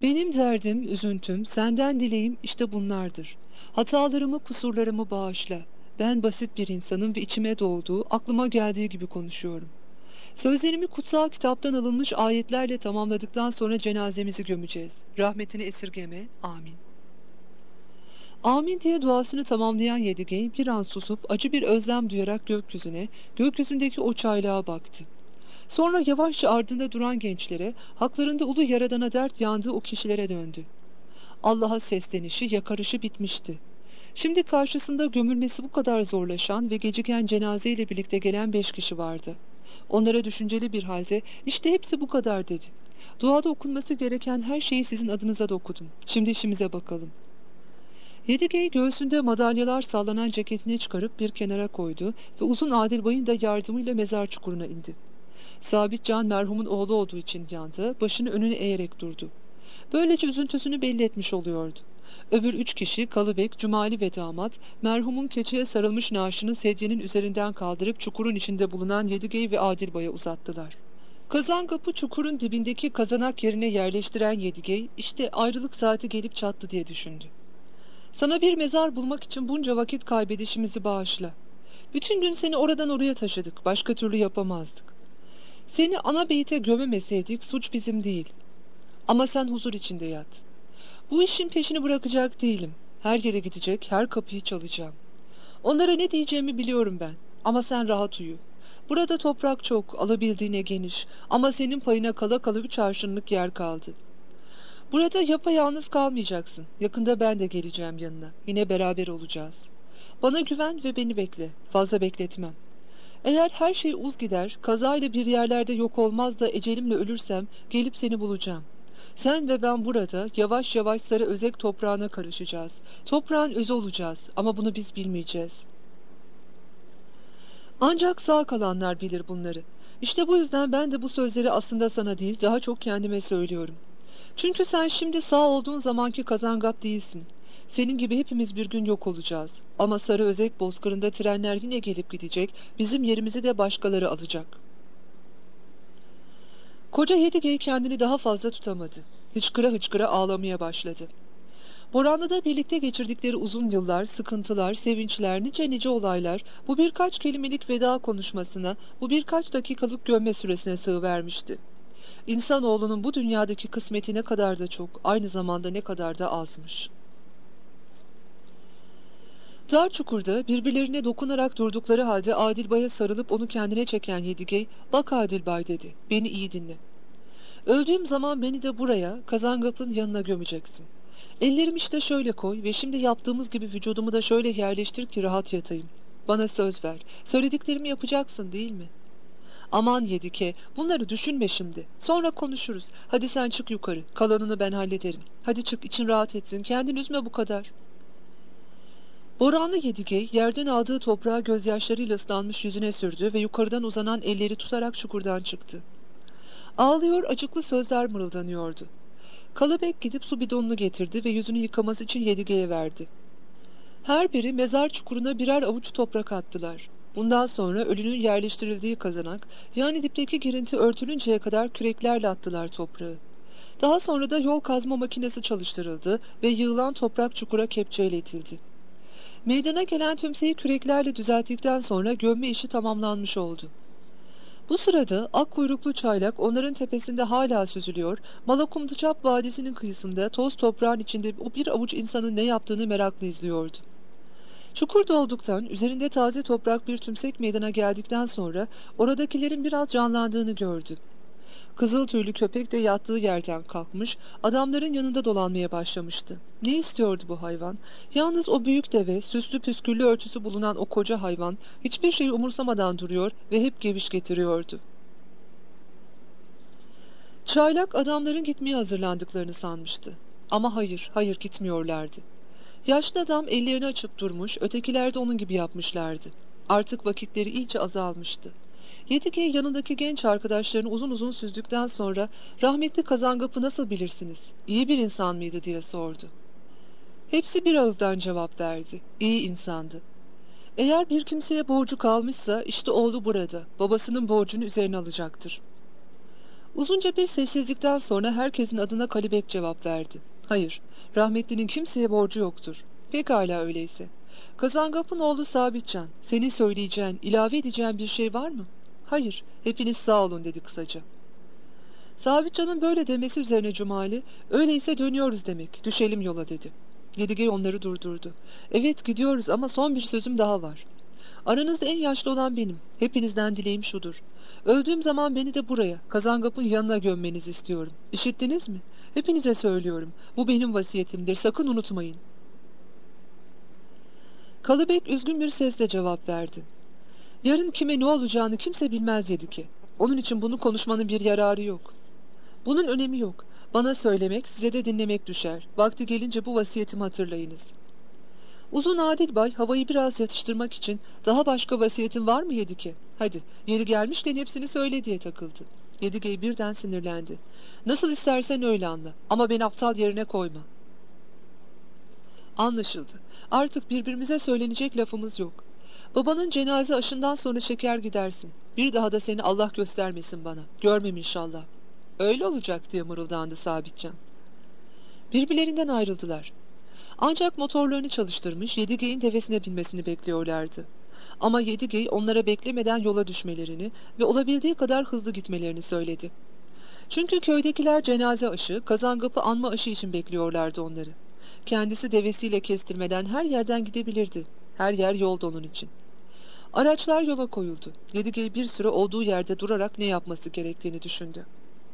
Benim derdim, üzüntüm, senden dileğim işte bunlardır. Hatalarımı, kusurlarımı bağışla. Ben basit bir insanım ve içime doğduğu, aklıma geldiği gibi konuşuyorum. Sözlerimi kutsal kitaptan alınmış ayetlerle tamamladıktan sonra cenazemizi gömeceğiz. Rahmetini esirgeme. Amin. Amin diye duasını tamamlayan Yedigey bir an susup acı bir özlem duyarak gökyüzüne, gökyüzündeki o çaylağa baktı. Sonra yavaşça ardında duran gençlere, haklarında ulu yaradana dert yandığı o kişilere döndü. Allah'a seslenişi, yakarışı bitmişti. Şimdi karşısında gömülmesi bu kadar zorlaşan ve geciken cenazeyle birlikte gelen 5 kişi vardı. Onlara düşünceli bir halde, işte hepsi bu kadar dedi. Duada okunması gereken her şeyi sizin adınıza da okudum. Şimdi işimize bakalım. Yedigey göğsünde madalyalar sallanan ceketini çıkarıp bir kenara koydu ve uzun Adilbay'ın da yardımıyla mezar çukuruna indi. Sabit Can merhumun oğlu olduğu için yandı, başını önüne eğerek durdu. Böylece üzüntüsünü belli etmiş oluyordu. Öbür 3 kişi Kalıbek, Cumali ve damat, merhumun keçeye sarılmış naaşını sedyenin üzerinden kaldırıp çukurun içinde bulunan Yedigey ve Adilbay'a uzattılar. Kazangapı çukurun dibindeki kazanak yerine yerleştiren Yedigey, işte ayrılık saati gelip çattı diye düşündü. Sana bir mezar bulmak için bunca vakit kaybedişimizi bağışla. Bütün gün seni oradan oraya taşıdık, başka türlü yapamazdık. Seni ana beyite gömemeseydik suç bizim değil. Ama sen huzur içinde yat. Bu işin peşini bırakacak değilim. Her yere gidecek, her kapıyı çalacağım. Onlara ne diyeceğimi biliyorum ben. Ama sen rahat uyu. Burada toprak çok, alabildiğine geniş. Ama senin payına kala kala 3 arşınlık yer kaldı. Burada yapayalnız kalmayacaksın. Yakında ben de geleceğim yanına. Yine beraber olacağız. Bana güven ve beni bekle. Fazla bekletmem. Eğer her şey uz gider, kazayla bir yerlerde yok olmaz da ecelimle ölürsem gelip seni bulacağım. Sen ve ben burada yavaş yavaş sarı özek toprağına karışacağız. Toprağın özü olacağız ama bunu biz bilmeyeceğiz. Ancak sağ kalanlar bilir bunları. İşte bu yüzden ben de bu sözleri aslında sana değil daha çok kendime söylüyorum. Çünkü sen şimdi sağ olduğun zamanki Kazangap değilsin. Senin gibi hepimiz bir gün yok olacağız. Ama Sarı Özek bozkırında trenler yine gelip gidecek, bizim yerimizi de başkaları alacak. Koca Yedigey kendini daha fazla tutamadı. Hıçkıra hıçkıra ağlamaya başladı. Boranlı'da birlikte geçirdikleri uzun yıllar, sıkıntılar, sevinçler, nice nice olaylar, bu birkaç kelimelik veda konuşmasına, bu birkaç dakikalık gömme süresine sığıvermişti. İnsanoğlunun bu dünyadaki kısmeti ne kadar da çok, aynı zamanda ne kadar da azmış. Dar çukurda birbirlerine dokunarak durdukları halde Adilbay'a sarılıp onu kendine çeken Yedigey, "Bak Adilbay," dedi, "beni iyi dinle. Öldüğüm zaman beni de buraya, Kazangap'ın yanına gömeceksin. Ellerimi işte şöyle koy ve şimdi yaptığımız gibi vücudumu da şöyle yerleştir ki rahat yatayım. Bana söz ver, söylediklerimi yapacaksın değil mi?" "Aman Yedike, bunları düşünme şimdi. Sonra konuşuruz. Hadi sen çık yukarı. Kalanını ben hallederim. Hadi çık, için rahat etsin. Kendini üzme bu kadar." Boranlı Yedike yerden aldığı toprağı gözyaşlarıyla ıslanmış yüzüne sürdü ve yukarıdan uzanan elleri tutarak çukurdan çıktı. Ağlıyor, acıklı sözler mırıldanıyordu. Kalıbek gidip su bidonunu getirdi ve yüzünü yıkaması için Yedige'ye verdi. Her biri mezar çukuruna birer avuç toprak attılar. Bundan sonra ölünün yerleştirildiği kazanak, yani dipteki girinti örtülünceye kadar küreklerle attılar toprağı. Daha sonra da yol kazma makinesi çalıştırıldı ve yığılan toprak çukura kepçeyle itildi. Meydana gelen tümseyi küreklerle düzelttikten sonra gömme işi tamamlanmış oldu. Bu sırada ak kuyruklu çaylak onların tepesinde hala süzülüyor, Malakumduçap Vadisi'nin kıyısında toz toprağın içinde o bir avuç insanın ne yaptığını merakla izliyordu. Çukur dolduktan, üzerinde taze toprak bir tümsek meydana geldikten sonra oradakilerin biraz canlandığını gördü. Kızıl tüylü köpek de yattığı yerden kalkmış, adamların yanında dolanmaya başlamıştı. Ne istiyordu bu hayvan? Yalnız o büyük deve, süslü püsküllü örtüsü bulunan o koca hayvan, hiçbir şeyi umursamadan duruyor ve hep geviş getiriyordu. Çaylak adamların gitmeye hazırlandıklarını sanmıştı. Ama hayır, hayır gitmiyorlardı. Yaşlı adam ellerini açıp durmuş, ötekiler de onun gibi yapmışlardı. Artık vakitleri iyice azalmıştı. Yedigey yanındaki genç arkadaşlarını uzun uzun süzdükten sonra "Rahmetli Kazangap'ı nasıl bilirsiniz? İyi bir insan mıydı?" diye sordu. Hepsi bir ağızdan cevap verdi. İyi insandı. Eğer bir kimseye borcu kalmışsa işte oğlu burada, babasının borcunu üzerine alacaktır. Uzunca bir sessizlikten sonra herkesin adına Kalibek cevap verdi. Hayır, rahmetlinin kimseye borcu yoktur. Pekala öyleyse. Kazangap'ın oğlu Sabitcan, senin söyleyeceğin, ilave edeceğin bir şey var mı? Hayır, hepiniz sağ olun dedi kısaca. Sabitcan'ın böyle demesi üzerine Cumali, öyleyse dönüyoruz demek, düşelim yola dedi. Yedigey onları durdurdu. Evet gidiyoruz ama son bir sözüm daha var. Aranızda en yaşlı olan benim. Hepinizden dileğim şudur. Öldüğüm zaman beni de buraya, Kazangap'ın yanına gömmenizi istiyorum. İşittiniz mi? Hepinize söylüyorum. Bu benim vasiyetimdir. Sakın unutmayın. Kalıbek üzgün bir sesle cevap verdi. Yarın kime ne olacağını kimse bilmez Yedike. Onun için bunu konuşmanın bir yararı yok. Bunun önemi yok. Bana söylemek, size de dinlemek düşer. Vakti gelince bu vasiyetimi hatırlayınız. Uzun Adilbay havayı biraz yatıştırmak için daha başka vasiyetin var mı Yedike? Hadi yeri gelmişken hepsini söyle diye takıldı. Yedigey birden sinirlendi. Nasıl istersen öyle anla ama beni aptal yerine koyma. Anlaşıldı. Artık birbirimize söylenecek lafımız yok. Babanın cenaze aşından sonra çeker gidersin. Bir daha da seni Allah göstermesin bana. Görmem inşallah. Öyle olacak diye mırıldandı Sabitcan. Birbirlerinden ayrıldılar. Ancak motorlarını çalıştırmış Yedigey'in devesine binmesini bekliyorlardı. Ama Yedigey onlara beklemeden yola düşmelerini ve olabildiği kadar hızlı gitmelerini söyledi. Çünkü köydekiler cenaze aşı, Kazangap'ı anma aşı için bekliyorlardı onları. Kendisi devesiyle kestirmeden her yerden gidebilirdi. Her yer yolda onun için. Araçlar yola koyuldu. Yedigey bir süre olduğu yerde durarak ne yapması gerektiğini düşündü.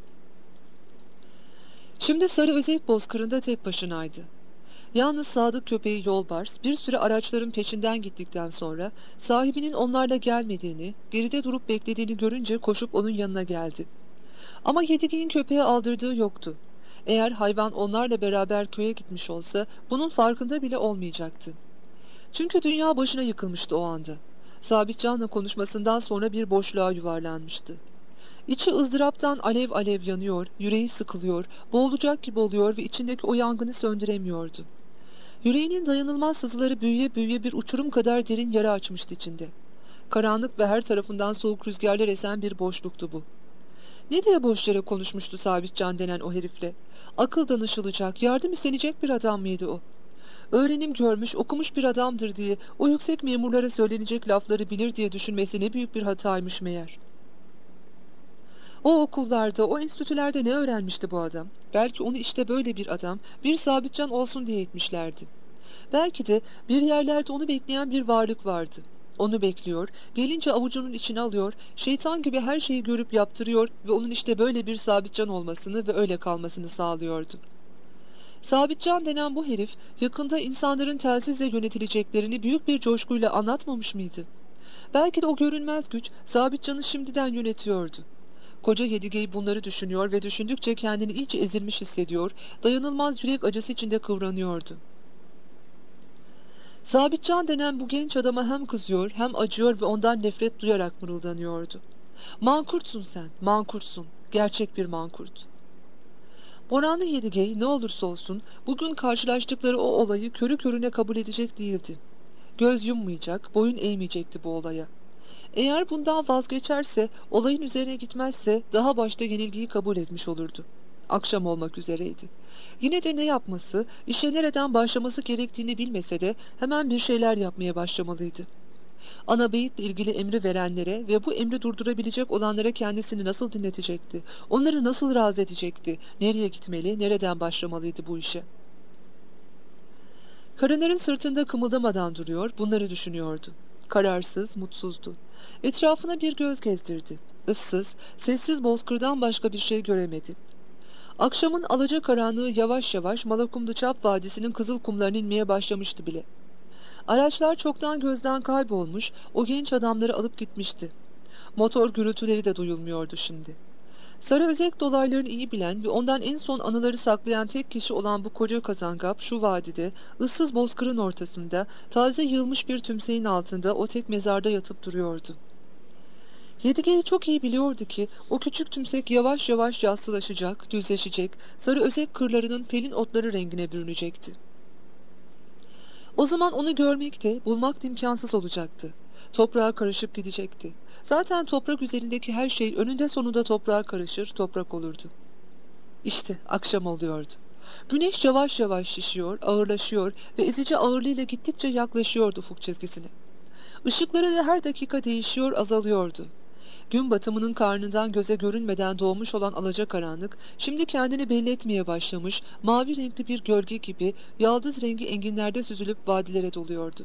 Şimdi Sarıözek bozkırında tek başınaydı. Yalnız sadık köpeği Yolbars bir süre araçların peşinden gittikten sonra sahibinin onlarla gelmediğini, geride durup beklediğini görünce koşup onun yanına geldi. Ama Yedigey'in köpeğe aldırdığı yoktu. Eğer hayvan onlarla beraber köye gitmiş olsa bunun farkında bile olmayacaktı. Çünkü dünya başına yıkılmıştı o anda. Sabitcan'la konuşmasından sonra bir boşluğa yuvarlanmıştı. İçi ızdıraptan alev alev yanıyor, yüreği sıkılıyor, boğulacak gibi oluyor ve içindeki o yangını söndüremiyordu. Yüreğinin dayanılmaz sızıları büyüye büyüye bir uçurum kadar derin yara açmıştı içinde. Karanlık ve her tarafından soğuk rüzgarlar esen bir boşluktu bu. Ne diye boş yere konuşmuştu Sabitcan denen o herifle? Akıl danışılacak, yardım istenecek bir adam mıydı o? Öğrenim görmüş, okumuş bir adamdır diye, o yüksek memurlara söylenecek lafları bilir diye düşünmesi ne büyük bir hataymış meğer. O okullarda, o enstitülerde ne öğrenmişti bu adam? Belki onu işte böyle bir adam, bir Sabitcan olsun diye etmişlerdi. Belki de bir yerlerde onu bekleyen bir varlık vardı. Onu bekliyor, gelince avucunun içine alıyor, şeytan gibi her şeyi görüp yaptırıyor ve onun işte böyle bir Sabitcan olmasını ve öyle kalmasını sağlıyordu. Sabitcan denen bu herif, yakında insanların telsizle yönetileceklerini büyük bir coşkuyla anlatmamış mıydı? Belki de o görünmez güç, Sabitcan'ı şimdiden yönetiyordu. Koca Yedigey bunları düşünüyor ve düşündükçe kendini iyice ezilmiş hissediyor, dayanılmaz yürek acısı içinde kıvranıyordu. Sabitcan denen bu genç adama hem kızıyor hem acıyor ve ondan nefret duyarak mırıldanıyordu. Mankurtsun sen, mankurtsun, gerçek bir mankurt. Boranlı Yedigey ne olursa olsun bugün karşılaştıkları o olayı körü körüne kabul edecek değildi. Göz yummayacak, boyun eğmeyecekti bu olaya. Eğer bundan vazgeçerse, olayın üzerine gitmezse daha başta yenilgiyi kabul etmiş olurdu. Akşam olmak üzereydi. Yine de ne yapması, işe nereden başlaması gerektiğini bilmese de hemen bir şeyler yapmaya başlamalıydı. Ana beyitle ilgili emri verenlere ve bu emri durdurabilecek olanlara kendisini nasıl dinletecekti, onları nasıl razı edecekti, nereye gitmeli, nereden başlamalıydı bu işe. Karınların sırtında kımıldamadan duruyor, bunları düşünüyordu. Kararsız, mutsuzdu. Etrafına bir göz gezdirdi. Issız, sessiz bozkırdan başka bir şey göremedi. Akşamın alacakaranlığı yavaş yavaş Malakumdu-Çap Vadisi'nin kızıl kumlarına inmeye başlamıştı bile. Araçlar çoktan gözden kaybolmuş, o genç adamları alıp gitmişti. Motor gürültüleri de duyulmuyordu şimdi. Sarıözek dolaylarını iyi bilen ve ondan en son anıları saklayan tek kişi olan bu koca Kazangap şu vadide, ıssız bozkırın ortasında, taze yığılmış bir tümseyin altında o tek mezarda yatıp duruyordu. Yedigey çok iyi biliyordu ki o küçük tümsek yavaş yavaş yassılaşacak, düzleşecek, Sarıözek kırlarının pelin otları rengine bürünecekti. O zaman onu görmek de, bulmak da imkansız olacaktı. Toprağa karışıp gidecekti. Zaten toprak üzerindeki her şey önünde sonunda toprağa karışır, toprak olurdu. İşte akşam oluyordu. Güneş yavaş yavaş şişiyor, ağırlaşıyor ve ezici ağırlığıyla gittikçe yaklaşıyordu ufuk çizgisine. Işıkları da her dakika değişiyor, azalıyordu. Gün batımının karnından göze görünmeden doğmuş olan alacakaranlık, şimdi kendini belli etmeye başlamış, mavi renkli bir gölge gibi yaldız rengi enginlerde süzülüp vadilere doluyordu.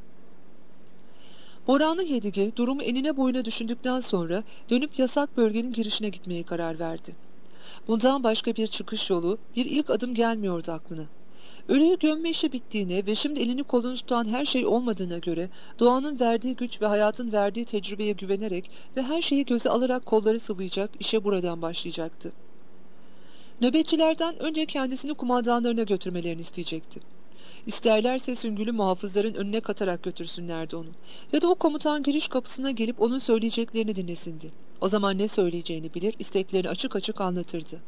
Boranlı Yedige durumu enine boyuna düşündükten sonra dönüp yasak bölgenin girişine gitmeye karar verdi. Bundan başka bir çıkış yolu, bir ilk adım gelmiyordu aklına. Ölüyü gömme işi bittiğine ve şimdi elini kolunu tutan her şey olmadığına göre doğanın verdiği güç ve hayatın verdiği tecrübeye güvenerek ve her şeyi göze alarak kolları sıvayacak, işe buradan başlayacaktı. Nöbetçilerden önce kendisini kumandanlarına götürmelerini isteyecekti. İsterlerse süngülü muhafızların önüne katarak götürsünlerdi onu. Ya da o komutan giriş kapısına gelip onun söyleyeceklerini dinlesindi. O zaman ne söyleyeceğini bilir, isteklerini açık açık anlatırdı.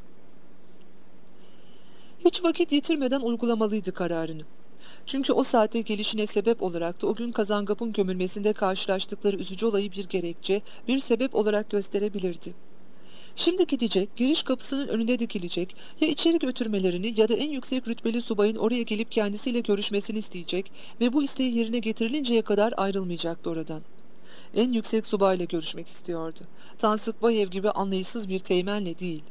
Hiç vakit yitirmeden uygulamalıydı kararını. Çünkü o saatte gelişine sebep olarak da o gün Kazangap'ın gömülmesinde karşılaştıkları üzücü olayı bir gerekçe, bir sebep olarak gösterebilirdi. Şimdi gidecek, giriş kapısının önünde dikilecek, ya içeri götürmelerini ya da en yüksek rütbeli subayın oraya gelip kendisiyle görüşmesini isteyecek ve bu isteği yerine getirilinceye kadar ayrılmayacaktı oradan. En yüksek subayla görüşmek istiyordu. Tansıkbayev gibi anlayışsız bir teğmenle değil.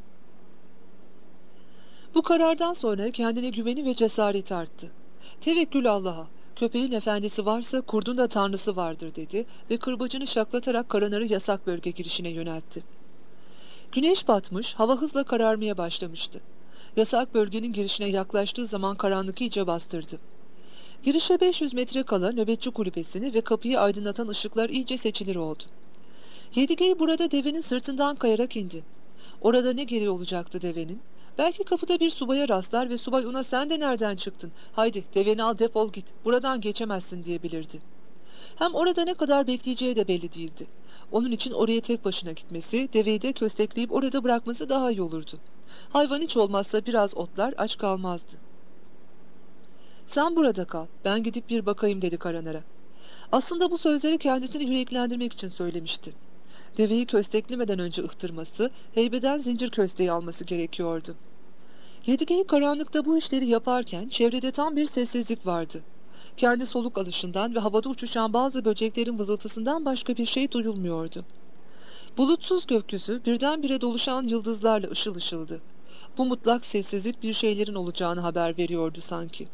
Bu karardan sonra kendine güveni ve cesareti arttı. Tevekkül Allah'a, köpeğin efendisi varsa kurdun da tanrısı vardır dedi ve kırbacını şaklatarak Karanar'ı yasak bölge girişine yöneltti. Güneş batmış, hava hızla kararmaya başlamıştı. Yasak bölgenin girişine yaklaştığı zaman karanlık iyice bastırdı. Girişe 500 metre kala nöbetçi kulübesini ve kapıyı aydınlatan ışıklar iyice seçilir oldu. Yedigey burada devenin sırtından kayarak indi. Orada ne gereği olacaktı devenin? Belki kapıda bir subaya rastlar ve subay ona sen de nereden çıktın? Haydi deveni al defol git, buradan geçemezsin diyebilirdi. Hem orada ne kadar bekleyeceği de belli değildi. Onun için oraya tek başına gitmesi, deveyi de köstekleyip orada bırakması daha iyi olurdu. Hayvan hiç olmazsa biraz otlar, aç kalmazdı. Sen burada kal, ben gidip bir bakayım dedi Karanar'a. Aslında bu sözleri kendisini yüreklendirmek için söylemişti. Deveyi kösteklemeden önce ıhtırması, heybeden zincir kösteği alması gerekiyordu. Yedigey karanlıkta bu işleri yaparken çevrede tam bir sessizlik vardı. Kendi soluk alışından ve havada uçuşan bazı böceklerin vızıltısından başka bir şey duyulmuyordu. Bulutsuz gökyüzü birdenbire doluşan yıldızlarla ışıl ışıldı. Bu mutlak sessizlik bir şeylerin olacağını haber veriyordu sanki.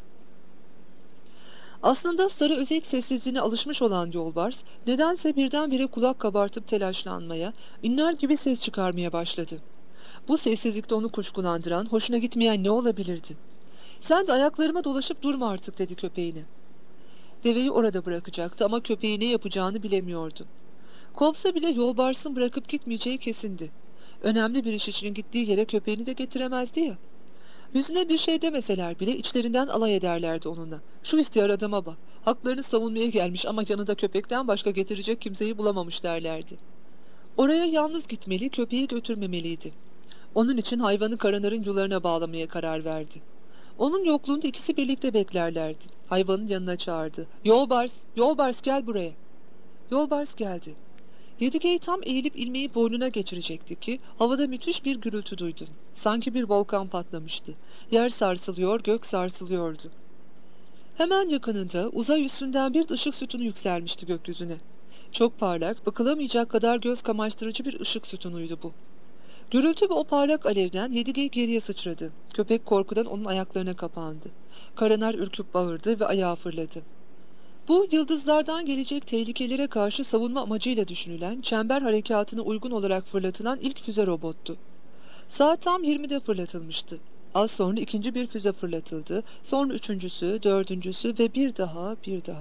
Aslında sarı özek sessizliğine alışmış olan Yolbars, nedense birdenbire kulak kabartıp telaşlanmaya, inler gibi ses çıkarmaya başladı. Bu sessizlikte onu kuşkulandıran, hoşuna gitmeyen ne olabilirdi? Sen de ayaklarıma dolaşıp durma artık dedi köpeğine. Deveyi orada bırakacaktı ama köpeği ne yapacağını bilemiyordu. Kovsa bile Yolbars'ın bırakıp gitmeyeceği kesindi. Önemli bir iş için gittiği yere köpeğini de getiremezdi ya. Yüzüne bir şey demeseler bile içlerinden alay ederlerdi onunla. Şu ihtiyar adama bak, haklarını savunmaya gelmiş ama yanında köpekten başka getirecek kimseyi bulamamış derlerdi. Oraya yalnız gitmeli, köpeği götürmemeliydi. Onun için hayvanı Karanar'ın yularına bağlamaya karar verdi. Onun yokluğunda ikisi birlikte beklerlerdi. Hayvanın yanına çağırdı. Yolbars, Yolbars gel buraya. Yolbars geldi. Yedigey tam eğilip ilmeği boynuna geçirecekti ki havada müthiş bir gürültü duydu. Sanki bir volkan patlamıştı. Yer sarsılıyor, gök sarsılıyordu. Hemen yakınında uzay üstünden bir ışık sütunu yükselmişti gökyüzüne. Çok parlak, bakılamayacak kadar göz kamaştırıcı bir ışık sütunuydu bu. Gürültü ve o parlak alevden Yedigey geriye sıçradı. Köpek korkudan onun ayaklarına kapandı. Karanar ürküp bağırdı ve ayağa fırladı. Bu, yıldızlardan gelecek tehlikelere karşı savunma amacıyla düşünülen, çember harekatına uygun olarak fırlatılan ilk füze robottu. Saat tam 20'de fırlatılmıştı. Az sonra ikinci bir füze fırlatıldı, sonra üçüncüsü, dördüncüsü ve bir daha.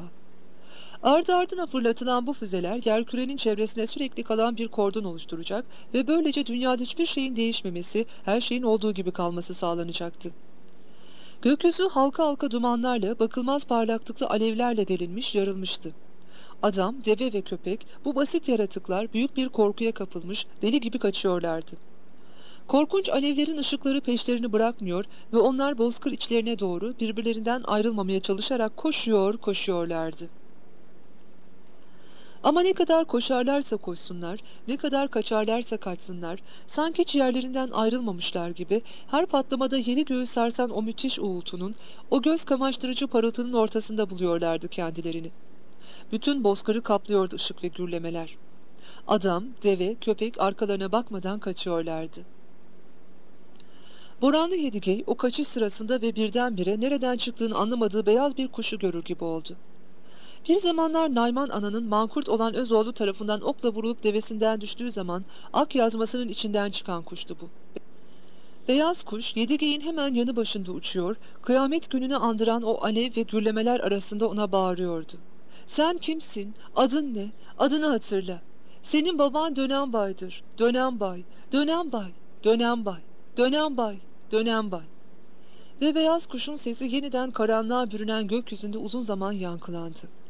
Ardı ardına fırlatılan bu füzeler, yerkürenin çevresine sürekli kalan bir kordon oluşturacak ve böylece dünyada hiçbir şeyin değişmemesi, her şeyin olduğu gibi kalması sağlanacaktı. Gökyüzü halka halka dumanlarla, bakılmaz parlaklıklı alevlerle delinmiş, yarılmıştı. Adam, deve ve köpek, bu basit yaratıklar büyük bir korkuya kapılmış, deli gibi kaçıyorlardı. Korkunç alevlerin ışıkları peşlerini bırakmıyor ve onlar bozkır içlerine doğru birbirlerinden ayrılmamaya çalışarak koşuyorlardı. Ama ne kadar koşarlarsa koşsunlar, ne kadar kaçarlarsa kaçsınlar, sanki ciğerlerinden ayrılmamışlar gibi her patlamada yeni göğü sarsan o müthiş uğultunun, o göz kamaştırıcı parıltının ortasında buluyorlardı kendilerini. Bütün bozkırı kaplıyordu ışık ve gürlemeler. Adam, deve, köpek arkalarına bakmadan kaçıyorlardı. Boranlı Yedigey o kaçış sırasında ve birdenbire nereden çıktığını anlamadığı beyaz bir kuşu görür gibi oldu. Bir zamanlar Nayman Ana'nın mankurt olan Özoğlu tarafından okla vurulup devesinden düştüğü zaman ak yazmasının içinden çıkan kuştu bu. Beyaz kuş Yedigey'in hemen yanı başında uçuyor, kıyamet gününü andıran o alev ve gürlemeler arasında ona bağırıyordu. Sen kimsin? Adın ne? Adını hatırla. Senin baban Dönenbay'dır. Dönenbay, Dönenbay, Dönenbay, Dönenbay, Dönenbay. Ve beyaz kuşun sesi yeniden karanlığa bürünen gökyüzünde uzun zaman yankılandı.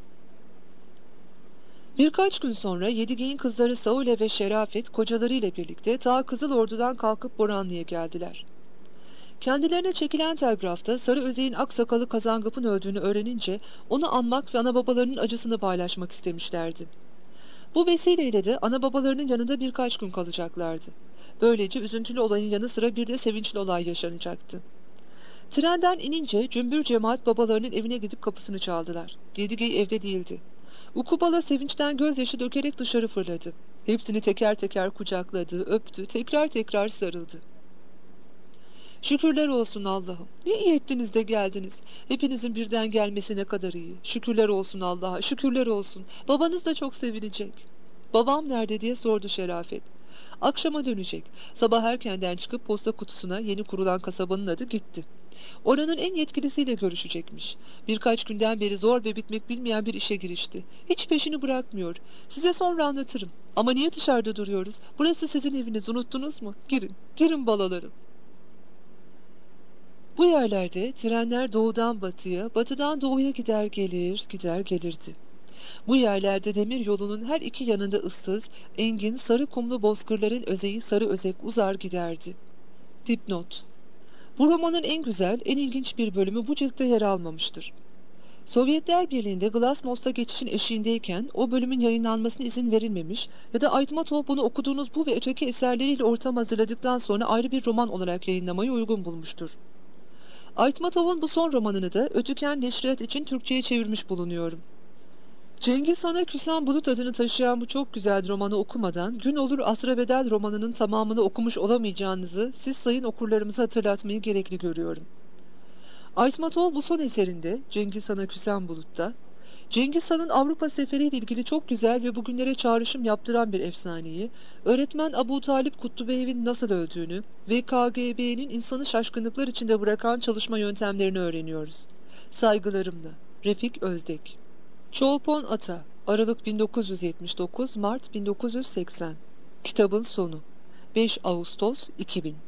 Birkaç gün sonra Yedigey'in kızları Saule ve Şerafet kocalarıyla birlikte ta Kızılordu'dan kalkıp Boranlı'ya geldiler. Kendilerine çekilen telgrafta Sarı Özey'in aksakalı Kazangıp'ın öldüğünü öğrenince onu anmak ve anababalarının acısını paylaşmak istemişlerdi. Bu vesileyle de anababalarının yanında birkaç gün kalacaklardı. Böylece üzüntülü olayın yanı sıra bir de sevinçli olay yaşanacaktı. Trenden inince cümbür cemaat babalarının evine gidip kapısını çaldılar. Yedigey evde değildi. Ukubala sevinçten gözyaşı dökerek dışarı fırladı. Hepsini teker teker kucakladı, öptü, tekrar tekrar sarıldı. Şükürler olsun Allah'ım. Ne iyi ettiniz de geldiniz. Hepinizin birden gelmesi ne kadar iyi. Şükürler olsun Allah'a, şükürler olsun. Babanız da çok sevinecek. Babam nerede diye sordu Şerafet. Akşama dönecek. Sabah erkenden çıkıp posta kutusuna yeni kurulan kasabanın adı gitti. Oranın en yetkilisiyle görüşecekmiş. Birkaç günden beri zor ve bitmek bilmeyen bir işe girişti. Hiç peşini bırakmıyor. Size sonra anlatırım. Ama niye dışarıda duruyoruz? Burası sizin eviniz, unuttunuz mu? Girin, girin balalarım. Bu yerlerde trenler doğudan batıya, batıdan doğuya gider gelir, gider gelirdi. Bu yerlerde demir yolunun her iki yanında ıssız, engin, sarı kumlu bozkırların özeyi sarı özek uzar giderdi. Dipnot: Bu romanın en güzel, en ilginç bir bölümü bu ciltte yer almamıştır. Sovyetler Birliği'nde Glasnost'a geçişin eşiğindeyken o bölümün yayınlanmasına izin verilmemiş ya da Aytmatov bunu okuduğunuz bu ve öteki eserleriyle ortam hazırladıktan sonra ayrı bir roman olarak yayınlamayı uygun bulmuştur. Aytmatov'un bu son romanını da Ötüken Neşriyat için Türkçe'ye çevirmiş bulunuyorum. Cengiz Han'a Küsen Bulut adını taşıyan bu çok güzel romanı okumadan Gün Olur Asra Bedel romanının tamamını okumuş olamayacağınızı siz sayın okurlarımıza hatırlatmayı gerekli görüyorum. Aytmatov bu son eserinde Cengiz Han'a Küsen Bulut'ta Cengiz Han'ın Avrupa seferiyle ilgili çok güzel ve bugünlere çağrışım yaptıran bir efsaneyi, öğretmen Abu Talip Kutlubeyev'in nasıl öldüğünü ve KGB'nin insanı şaşkınlıklar içinde bırakan çalışma yöntemlerini öğreniyoruz. Saygılarımla, Refik Özdek. Çolpon Ata, Aralık 1979, Mart 1980. Kitabın sonu. 5 Ağustos 2000.